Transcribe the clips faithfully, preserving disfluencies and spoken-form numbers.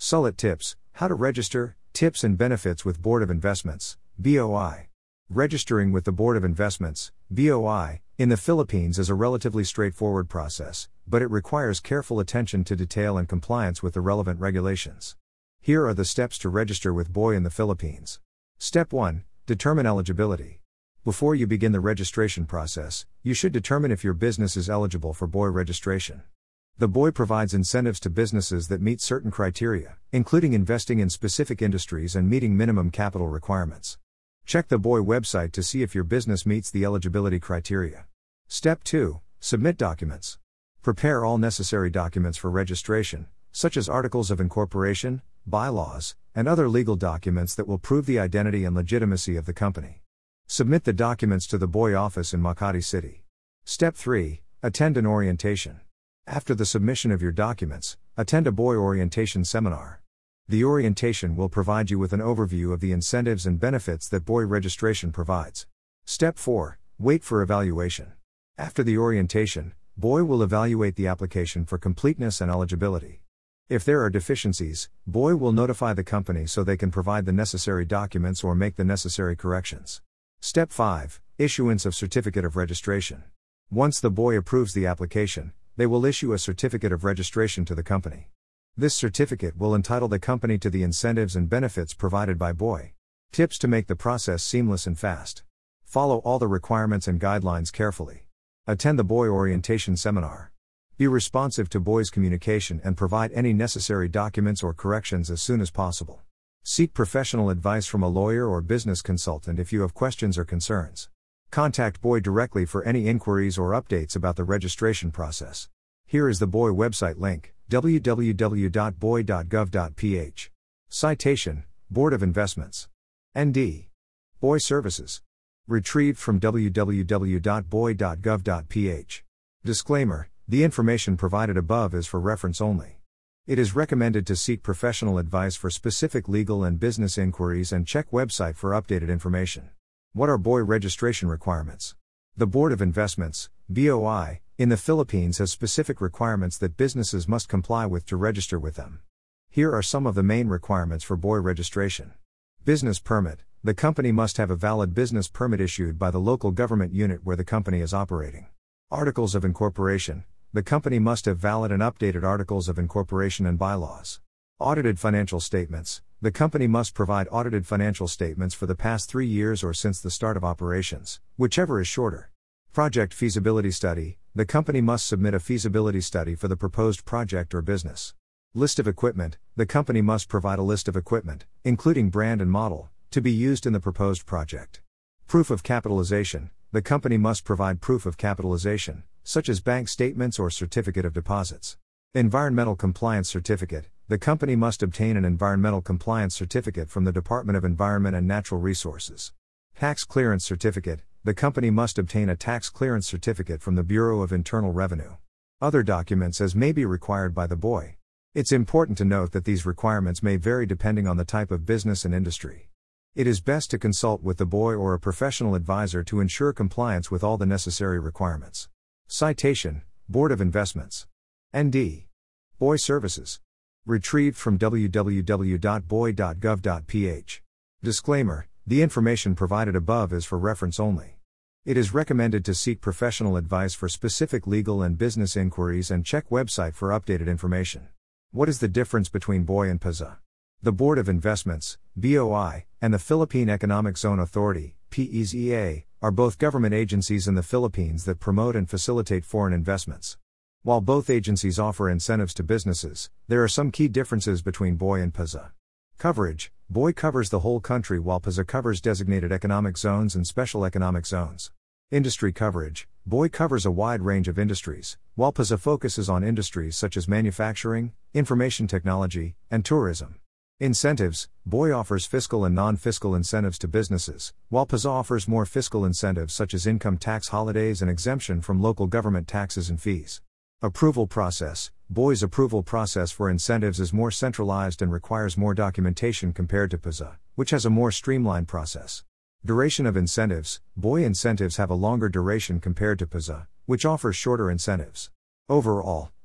Sulit Tips, How to Register, Tips and Benefits with Board of Investments, B O I. Registering with the Board of Investments, B O I, in the Philippines is a relatively straightforward process, but it requires careful attention to detail and compliance with the relevant regulations. Here are the steps to register with B O I in the Philippines. Step one. Determine eligibility. Before you begin the registration process, you should determine if your business is eligible for B O I registration. The B O I provides incentives to businesses that meet certain criteria, including investing in specific industries and meeting minimum capital requirements. Check the B O I website to see if your business meets the eligibility criteria. Step two. Submit documents. Prepare all necessary documents for registration, such as articles of incorporation, bylaws, and other legal documents that will prove the identity and legitimacy of the company. Submit the documents to the B O I office in Makati City. Step three. Attend an orientation. After the submission of your documents, attend a B O I orientation seminar. The orientation will provide you with an overview of the incentives and benefits that B O I registration provides. Step four. Wait for evaluation. After the orientation, B O I will evaluate the application for completeness and eligibility. If there are deficiencies, B O I will notify the company so they can provide the necessary documents or make the necessary corrections. Step five. Issuance of Certificate of Registration. Once the B O I approves the application, they will issue a certificate of registration to the company. This certificate will entitle the company to the incentives and benefits provided by B O I. Tips to make the process seamless and fast. Follow all the requirements and guidelines carefully. Attend the B O I orientation seminar. Be responsive to B O I's communication and provide any necessary documents or corrections as soon as possible. Seek professional advice from a lawyer or business consultant if you have questions or concerns. Contact B O I directly for any inquiries or updates about the registration process. Here is the B O I website link, w w w dot b o i dot gov dot p h. Citation, Board of Investments. N D. B O I Services. Retrieved from w w w dot b o i dot gov dot p h. Disclaimer, the information provided above is for reference only. It is recommended to seek professional advice for specific legal and business inquiries and check website for updated information. What are B O I registration requirements? The Board of Investments, B O I, in the Philippines has specific requirements that businesses must comply with to register with them. Here are some of the main requirements for B O I registration. Business permit. The company must have a valid business permit issued by the local government unit where the company is operating. Articles of incorporation. The company must have valid and updated articles of incorporation and bylaws. Audited financial statements. The company must provide audited financial statements for the past three years or since the start of operations, whichever is shorter. Project feasibility study. The company must submit a feasibility study for the proposed project or business. List of equipment. The company must provide a list of equipment, including brand and model, to be used in the proposed project. Proof of capitalization. The company must provide proof of capitalization, such as bank statements or certificate of deposits. Environmental compliance certificate. The company must obtain an environmental compliance certificate from the Department of Environment and Natural Resources. Tax clearance certificate. The company must obtain a tax clearance certificate from the Bureau of Internal Revenue. Other documents as may be required by the B O I. It's important to note that these requirements may vary depending on the type of business and industry. It is best to consult with the B O I or a professional advisor to ensure compliance with all the necessary requirements. Citation, Board of Investments. N D. B O I Services. Retrieved from w w w dot b o i dot gov dot p h. Disclaimer, the information provided above is for reference only. It is recommended to seek professional advice for specific legal and business inquiries and check website for updated information. What is the difference between B O I and P Z A? The Board of Investments, B O I, and the Philippine Economic Zone Authority, P E Z A, are both government agencies in the Philippines that promote and facilitate foreign investments. While both agencies offer incentives to businesses, there are some key differences between B O I and P Z A. Coverage. B O I covers the whole country while P Z A covers designated economic zones and special economic zones. Industry coverage. B O I covers a wide range of industries, while P Z A focuses on industries such as manufacturing, information technology, and tourism. Incentives. B O I offers fiscal and non-fiscal incentives to businesses, while P Z A offers more fiscal incentives such as income tax holidays and exemption from local government taxes and fees. Approval process. B O I's approval process for incentives is more centralized and requires more documentation compared to P Z A, which has a more streamlined process. Duration of incentives. B O I incentives have a longer duration compared to P Z A, which offers shorter incentives. Overall,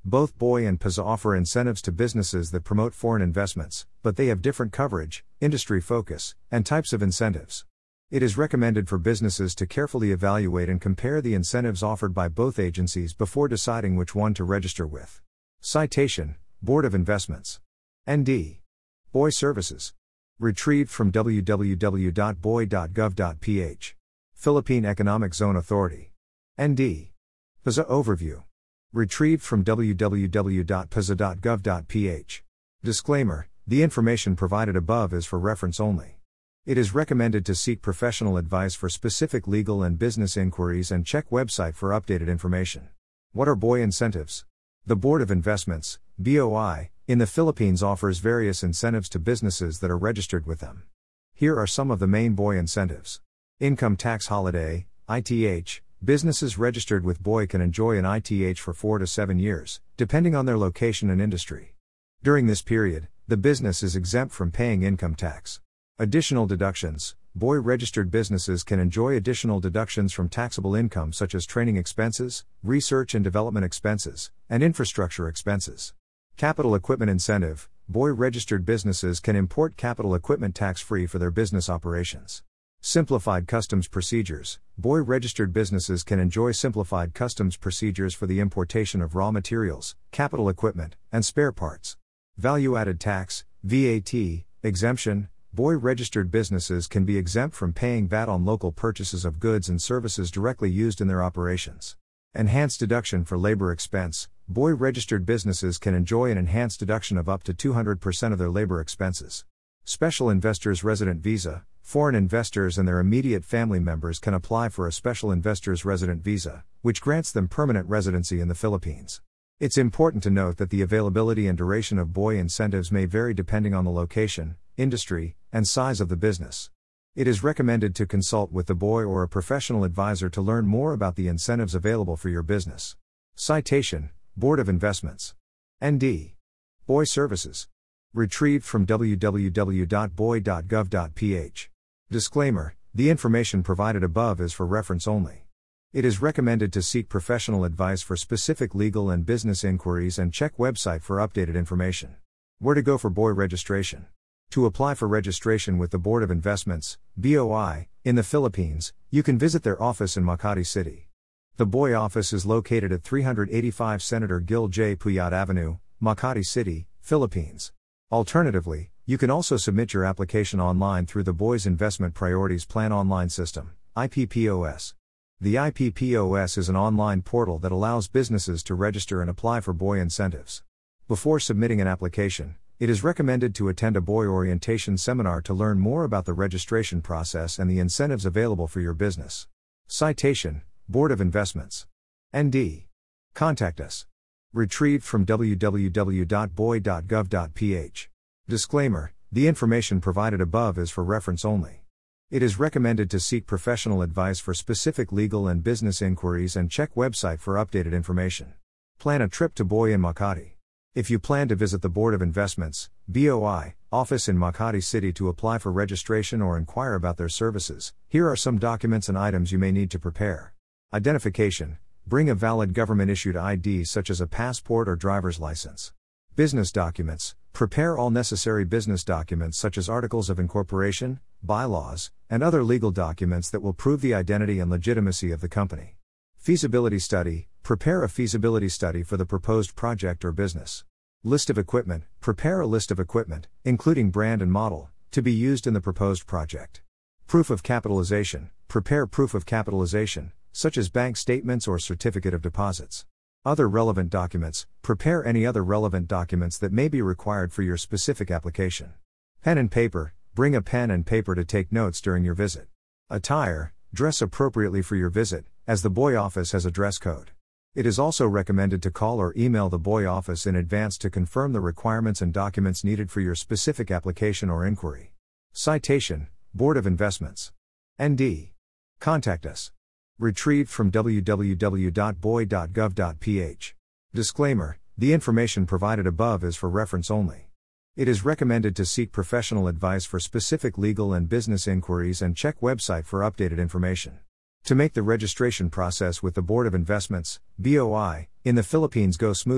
Both B O I and P S A offer incentives to businesses that promote foreign investments, but they have different coverage, industry focus, and types of incentives. It is recommended for businesses to carefully evaluate and compare the incentives offered by both agencies before deciding which one to register with. Citation: Board of Investments. N D. B O I Services. Retrieved from w w w dot b o i dot gov dot p h. Philippine Economic Zone Authority. N D. P S A Overview. Retrieved from w w w dot p s a dot gov dot p h. Disclaimer: the information provided above is for reference only. It is recommended to seek professional advice for specific legal and business inquiries and check website for updated information. What are B O I incentives? The Board of Investments, B O I, in the Philippines offers various incentives to businesses that are registered with them. Here are some of the main B O I incentives. Income Tax Holiday, I T H. Businesses registered with B O I can enjoy an I T H for four to seven years, depending on their location and industry. During this period, the business is exempt from paying income tax. Additional deductions: B O I-registered businesses can enjoy additional deductions from taxable income such as training expenses, research and development expenses, and infrastructure expenses. Capital Equipment Incentive: B O I-registered businesses can import capital equipment tax-free for their business operations. Simplified Customs Procedures: B O I-registered businesses can enjoy simplified customs procedures for the importation of raw materials, capital equipment, and spare parts. Value-added tax, V A T, exemption: B O I-registered businesses can be exempt from paying V A T on local purchases of goods and services directly used in their operations. Enhanced deduction for labor expense: B O I-registered businesses can enjoy an enhanced deduction of up to two hundred percent of their labor expenses. Special Investors Resident Visa: foreign investors and their immediate family members can apply for a Special Investors Resident Visa, which grants them permanent residency in the Philippines. It's important to note that the availability and duration of B O I incentives may vary depending on the location, industry, and size of the business. It is recommended to consult with the B O I or a professional advisor to learn more about the incentives available for your business. Citation: Board of Investments. N D. B O I Services. Retrieved from w w w dot b o i dot gov dot p h. Disclaimer: the information provided above is for reference only. It is recommended to seek professional advice for specific legal and business inquiries and check website for updated information. Where to go for B O I registration? To apply for registration with the Board of Investments, B O I, in the Philippines, you can visit their office in Makati City. The B O I office is located at three eighty-five Senator Gil J. Puyat Avenue, Makati City, Philippines. Alternatively, you can also submit your application online through the B O I's Investment Priorities Plan Online System, I P P O S. The I P P O S is an online portal that allows businesses to register and apply for B O I incentives. Before submitting an application, it is recommended to attend a B O I orientation seminar to learn more about the registration process and the incentives available for your business. Citation: Board of Investments. N D. Contact us. Retrieved from w w w dot b o i dot gov dot p h. Disclaimer: the information provided above is for reference only. It is recommended to seek professional advice for specific legal and business inquiries and check website for updated information. Plan a trip to B O I in Makati. If you plan to visit the Board of Investments, B O I, office in Makati City to apply for registration or inquire about their services, here are some documents and items you may need to prepare. Identification: bring a valid government-issued I D such as a passport or driver's license. Business documents: prepare all necessary business documents such as articles of incorporation, bylaws, and other legal documents that will prove the identity and legitimacy of the company. Feasibility study: prepare a feasibility study for the proposed project or business. List of equipment: prepare a list of equipment, including brand and model, to be used in the proposed project. Proof of capitalization: prepare proof of capitalization, such as bank statements or certificate of deposits. Other relevant documents: prepare any other relevant documents that may be required for your specific application. Pen and paper: bring a pen and paper to take notes during your visit. Attire: dress appropriately for your visit, as the B O I office has a dress code. It is also recommended to call or email the B O I office in advance to confirm the requirements and documents needed for your specific application or inquiry. Citation: Board of Investments. N D. Contact us. Retrieved from w w w dot b o i dot gov dot p h. Disclaimer: the information provided above is for reference only. It is recommended to seek professional advice for specific legal and business inquiries and check website for updated information. To make the registration process with the Board of Investments, B O I, in the Philippines go smoothly,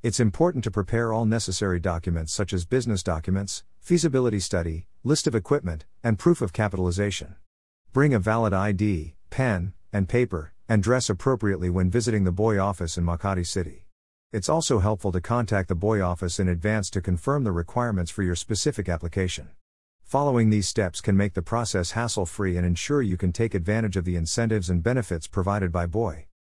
It's important to prepare all necessary documents such as business documents, feasibility study, list of equipment, and proof of capitalization. Bring a valid I D, pen, and paper, and dress appropriately when visiting the B O I office in Makati City. It's also helpful to contact the B O I office in advance to confirm the requirements for your specific application. Following these steps can make the process hassle-free and ensure you can take advantage of the incentives and benefits provided by B O I.